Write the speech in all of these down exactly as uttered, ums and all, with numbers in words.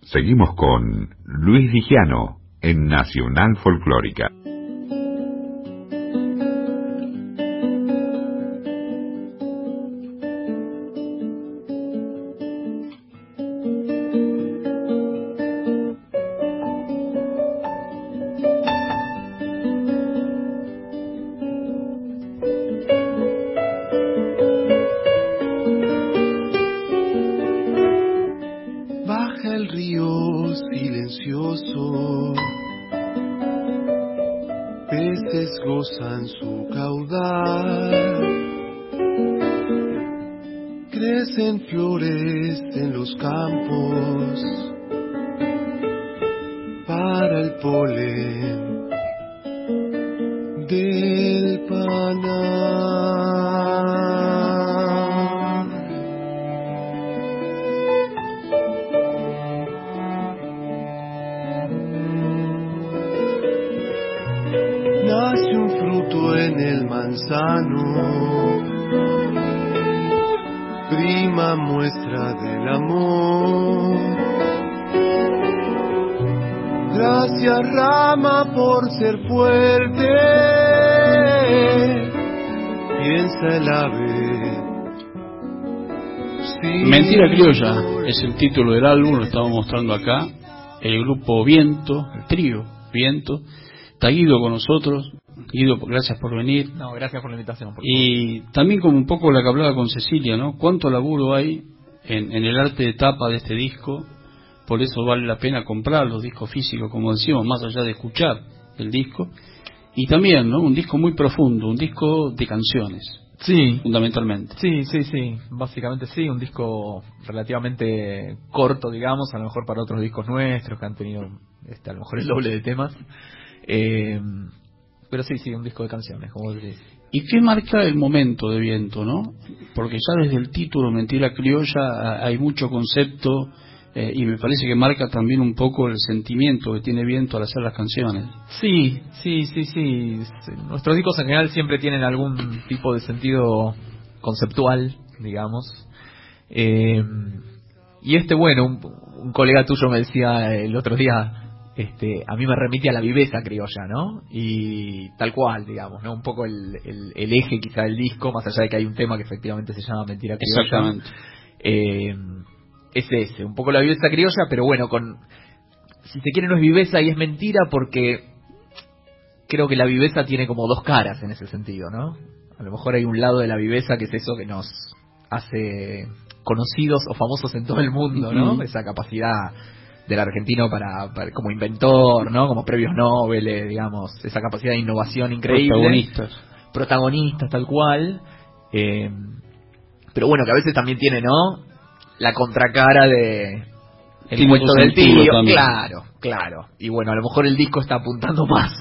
Seguimos con Luis Vigiano en Nacional Folclórica. Mentira criolla es el título del álbum, lo estamos mostrando acá. El grupo Viento, el trío Viento. Está Guido con nosotros. Guido, gracias por venir. No, gracias por la invitación. Por y también como un poco la que hablaba con Cecilia, ¿no? Cuánto laburo hay en, en el arte de tapa de este disco. Por eso vale la pena comprar los discos físicos, como decimos, más allá de escuchar el disco. Y también, ¿no? Un disco muy profundo, un disco de canciones. Sí, fundamentalmente. Sí, sí, sí, básicamente sí, un disco relativamente corto, digamos, a lo mejor para otros discos nuestros que han tenido este, a lo mejor el doble de temas. Eh, pero sí, sí, un disco de canciones, como decís. ¿Y qué marca el momento de Viento, no? Porque ya desde el título Mentira criolla hay mucho concepto eh, y me parece que marca también un poco el sentimiento que tiene Viento al hacer las canciones. Sí, sí, sí, sí. Nuestros discos en general siempre tienen algún tipo de sentido conceptual, digamos. Eh, y este, bueno, un, un colega tuyo me decía el otro día, este, a mí me remite a la viveza criolla, ¿no? Y tal cual, digamos, ¿no? Un poco el, el, el eje quizá del disco, más allá de que hay un tema que efectivamente se llama Mentira criolla. Exactamente. Eh, es ese, un poco la viveza criolla, pero bueno, con, si se quiere no es viveza y es mentira porque creo que la viveza tiene como dos caras en ese sentido, ¿no? A lo mejor hay un lado de la viveza que es eso que nos hace conocidos o famosos en todo el mundo, ¿no? Uh-huh. Esa capacidad del argentino para, para como inventor, ¿no? Como premios Nobel, digamos, esa capacidad de innovación increíble. Protagonistas. Protagonistas, tal cual. Eh, pero bueno, que a veces también tiene, ¿no? La contracara de el cuento del tío, también. Claro, claro. Y bueno, a lo mejor el disco está apuntando más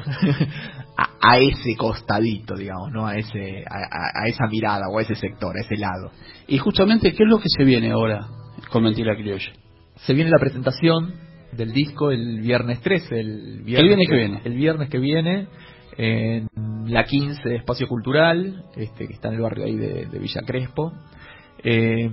a, a ese costadito, digamos, ¿no? A ese, a, a, a esa mirada o a ese sector, a ese lado. Y justamente, ¿qué es lo que se viene ahora con Mentira criolla? Se viene la presentación del disco el viernes trece, el viernes, el viernes que viene. El viernes que viene en la quince de Espacio Cultural, este que está en el barrio ahí de, de Villa Crespo. Eh,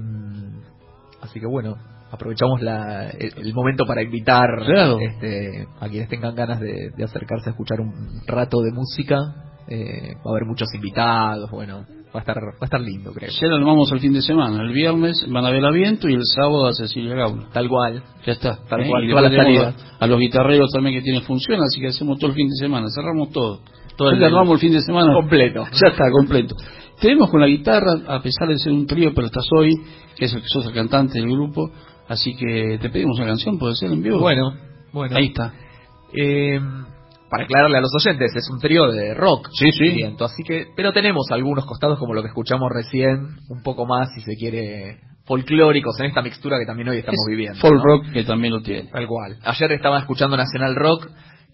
Así que bueno, aprovechamos la, el, el momento para invitar claro. este, a quienes tengan ganas de, de acercarse a escuchar un rato de música. Eh, va a haber muchos invitados, bueno, va a estar va a estar lindo, creo. Ya lo armamos el fin de semana. El viernes van a ver a Viento y el sábado a Cecilia Gaula. Tal cual. Ya está. Tal ¿eh? cual, y todas las salidas. A, a los guitarreros también que tienen función, así que hacemos todo el fin de semana. Cerramos todo. Todo el armamos el fin de semana. Completo. Ya está, completo. Tenemos con la guitarra, a pesar de ser un trío, pero estás hoy, que es el que sos el cantante del grupo, así que te pedimos una canción, ¿puede ser en vivo? Bueno, bueno. Ahí está. Eh, para aclararle a los oyentes, es un trío de rock. Sí, sí. Viento, así que, pero tenemos algunos costados como lo que escuchamos recién, un poco más, si se quiere, folclóricos en esta mixtura que también hoy estamos es viviendo. Folk ¿no? rock que también lo tiene. Tal cual. Ayer estaba escuchando Nacional Rock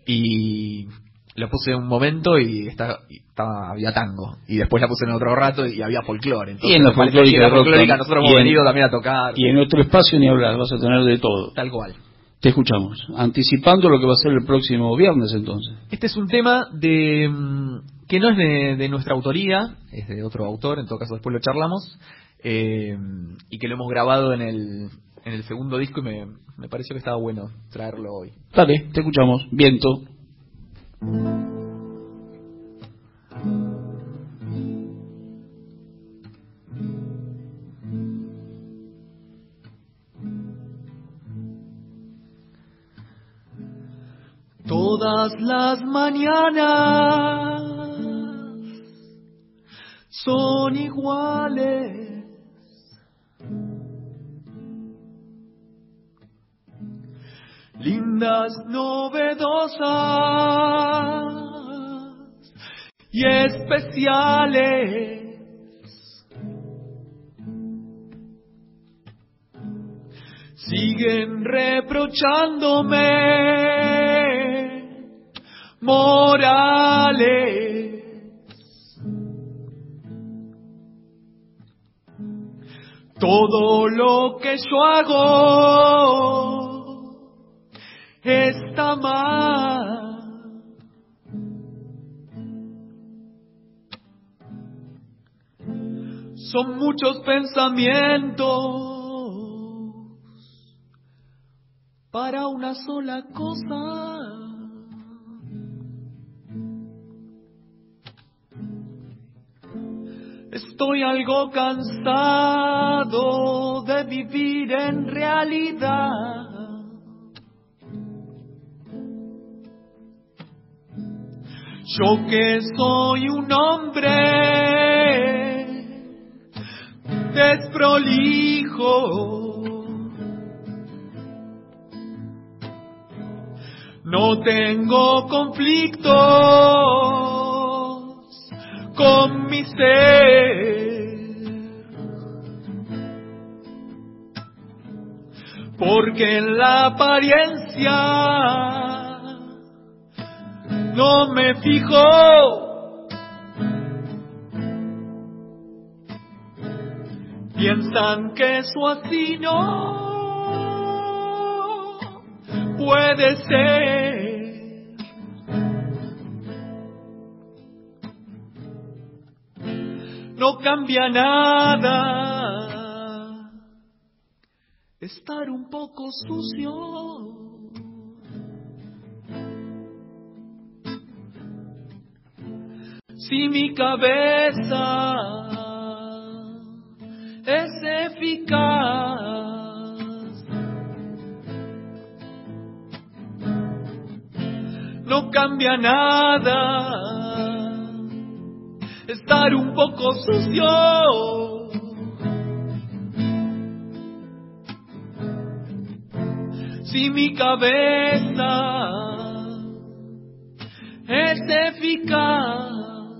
y lo puse un momento y está, estaba, había tango. Y después la puse en otro rato y había folclore. Entonces, y en la folclórica, la folclórica nosotros hemos en, venido también a tocar. Y en otro espacio ni hablar, vas a tener de todo. Tal cual. Te escuchamos. Anticipando lo que va a ser el próximo viernes, entonces. Este es un tema de que no es de, de nuestra autoría, es de otro autor, en todo caso después lo charlamos, eh, y que lo hemos grabado en el en el segundo disco y me, me pareció que estaba bueno traerlo hoy. Dale, te escuchamos. Viento. Todas las mañanas son iguales. Lindas, novedosas y especiales. Siguen reprochándome morales. Todo lo que yo hago está mal. Son muchos pensamientos para una sola cosa. Estoy algo cansado de vivir en realidad. Yo que soy un hombre desprolijo, no tengo conflictos con mi ser, porque en la apariencia no me fijo. Piensan que eso así no puede ser. No cambia nada estar un poco sucio. Si mi cabeza es eficaz, no cambia nada estar un poco sucio. Si mi cabeza es eficaz.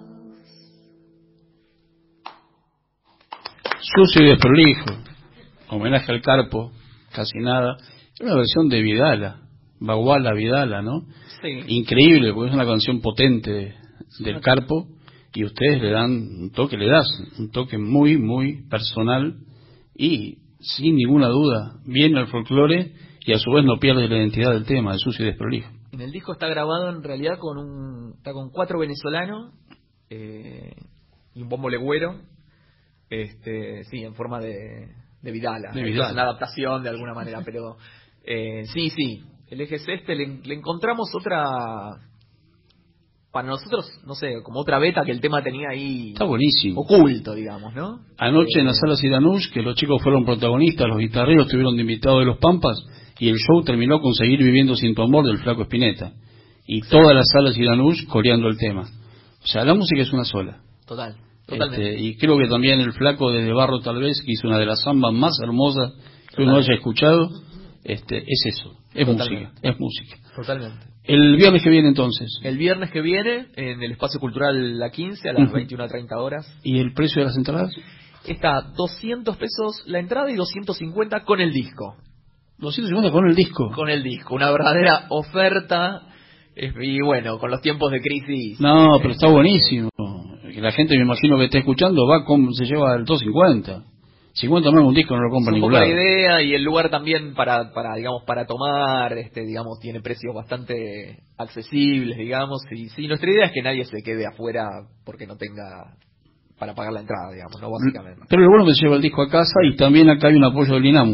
Sucio y desprolijo, homenaje al Carpo, casi nada. Es una versión de Vidala, Baguala Vidala, ¿no? Sí. Increíble, porque es una canción potente del Carpo, y ustedes le dan un toque, le das un toque muy, muy personal, y sin ninguna duda viene al folclore, y a su vez no pierde la identidad del tema, de Sucio y desprolijo. En el disco está grabado en realidad con un, está con cuatro venezolanos eh, y un bombo legüero. Este, sí, en forma de, de Vidala. De Vidala. Es una adaptación de alguna manera, pero eh, sí, sí. El eje es este, le, le encontramos otra, para nosotros, no sé, como otra beta que el tema tenía ahí. Está buenísimo. Oculto, digamos, ¿no? Anoche eh, en la sala Siranush, que los chicos fueron protagonistas, los guitarreros estuvieron de invitados de los Pampas, y el show terminó con Seguir viviendo sin tu amor del Flaco Spinetta. Y toda la sala Siranush coreando el tema. O sea, la música es una sola. Total. Totalmente. Este, y creo que también el Flaco desde Barro, tal vez, que hizo una de las zambas más hermosas que uno haya escuchado, este, es eso, es Totalmente. música, es música. Totalmente. El viernes que viene entonces. El viernes que viene, en el Espacio Cultural La quince, a las Uh-huh. veintiuna treinta horas. ¿Y el precio de las entradas? Está doscientos pesos la entrada y doscientos cincuenta con el disco. doscientos cincuenta con el disco. Con el disco, una verdadera oferta. eh, Y bueno, con los tiempos de crisis. No, pero está buenísimo. La gente, me imagino que está escuchando, va con, se lleva el doscientos cincuenta. cincuenta no es un disco, no lo compra Es en un ningún poco la lado. idea, y el lugar también para, para digamos, para tomar, este, digamos, tiene precios bastante accesibles, digamos. Y sí, nuestra idea es que nadie se quede afuera porque no tenga para pagar la entrada, digamos, ¿no? Básicamente. Pero lo bueno es que se lleva el disco a casa, y también acá hay un apoyo del INAMU.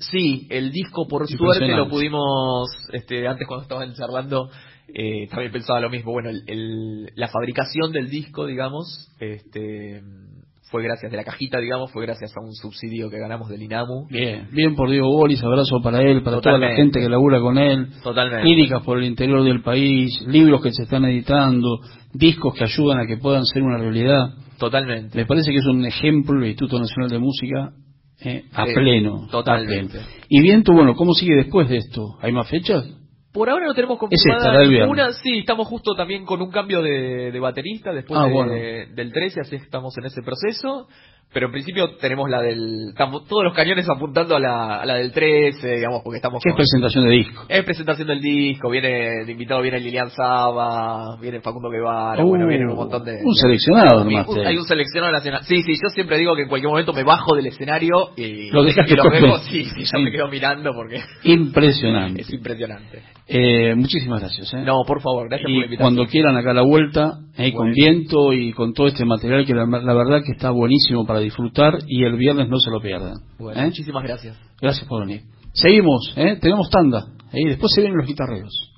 Sí, el disco por suerte lo pudimos, este, antes cuando estaban charlando, eh, también pensaba lo mismo. Bueno, el, el, la fabricación del disco, digamos, este, fue gracias de la cajita, digamos, fue gracias a un subsidio que ganamos del INAMU. Bien, bien por Diego Bolis, abrazo para él, para Totalmente. Toda la gente que labura con él. Totalmente. Clínicas por el interior del país, libros que se están editando, discos que ayudan a que puedan ser una realidad. Totalmente. Me parece que es un ejemplo el Instituto Nacional de Música eh, a eh, pleno. Totalmente. A pleno. Y Viento, bueno, ¿cómo sigue después de esto? ¿Hay más fechas? Por ahora no tenemos confirmada ninguna. Sí, estamos justo también con un cambio de, de baterista después ah, de, bueno. del trece, así que estamos en ese proceso. Pero en principio tenemos la del... Estamos todos los cañones apuntando a la, a la del trece, digamos, porque estamos... ¿Qué con, es presentación de disco? Es presentación del disco, viene de invitado, viene Lilian Saba, viene Facundo Guevara, uh, bueno, viene un montón de... Un seleccionado nomás. Un, hay un seleccionado nacional. Sí, sí, yo siempre digo que en cualquier momento me bajo del escenario y... Lo dejas que lo toque. dejo, sí, sí, ya me quedo mirando porque... Impresionante. Es impresionante. Eh, muchísimas gracias. ¿eh? No, por favor, gracias y por la invitación. Cuando quieran acá a la vuelta, eh, bueno. con Viento y con todo este material que la, la verdad que está buenísimo para disfrutar y el viernes no se lo pierdan. Bueno, ¿eh? muchísimas gracias. Gracias por venir. Seguimos, ¿eh? Tenemos tanda, ¿eh? Después se vienen los guitarreros.